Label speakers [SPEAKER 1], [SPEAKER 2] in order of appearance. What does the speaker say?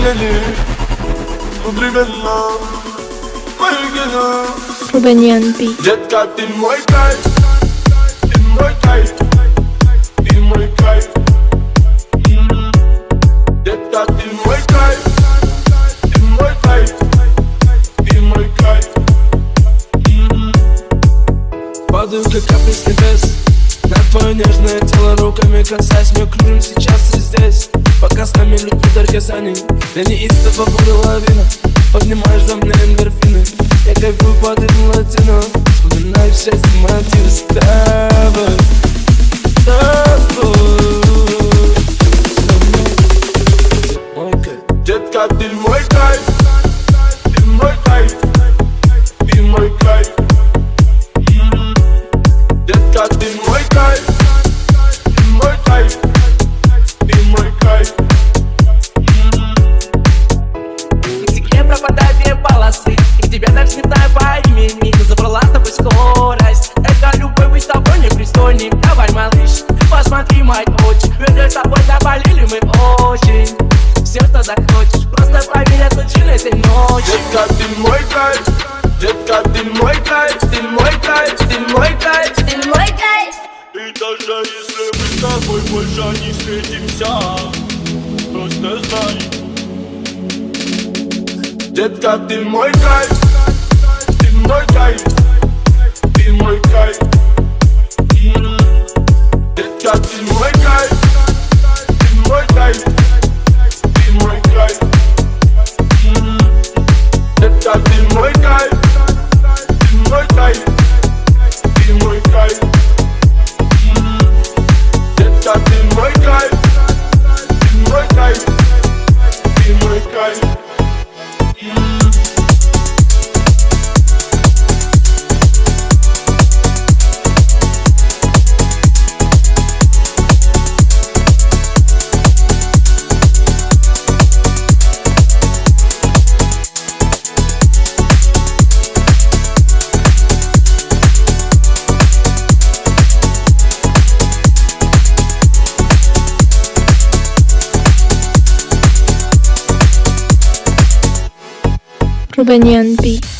[SPEAKER 1] beni, Kudri bella, Maygena
[SPEAKER 2] Romanian beat.
[SPEAKER 1] Jet kat in my kite, in my kite, in my kite. Jet kat in my kite, in my kite, in my kite.
[SPEAKER 3] Падаю, как капли с небес на твое нежное тело, руками касаясь. Мы кружим сейчас и здесь, пока с нами любви даргазани. Я неистово буду лавина, поднимаешь во мне эндорфины. Я кайфую под ритм латино, вспоминаю все эти мотивы с тобой, с тобой. Мой кайф.
[SPEAKER 1] Jet kat in my kite, in my kite, in my kite. Jet kat in my kite, in my kite, in my kite.
[SPEAKER 4] К тебе пропадают две полосы, и к тебе даже не знаю по имени. Но забрала с тобой скорость, это любовь, быть с тобой непристойным. Давай, малыш, посмотри мои очи, ведь с тобой заболели мы очень. Все, что захочешь, просто поверь, это случилось этой ночью.
[SPEAKER 1] Jet kat in my kite, jet kat in my kite, in my kite, in my kite. И даже если мы с тобой больше не встретимся, просто знай. Jet kat in my kite, in my kite, in my kite. Jet kat in my kite, in my kite, in my kite. Jet kat in my kite, in my kite, in my kite. Jet kat in my kite, in my kite, in my kite.
[SPEAKER 2] Romanian beat.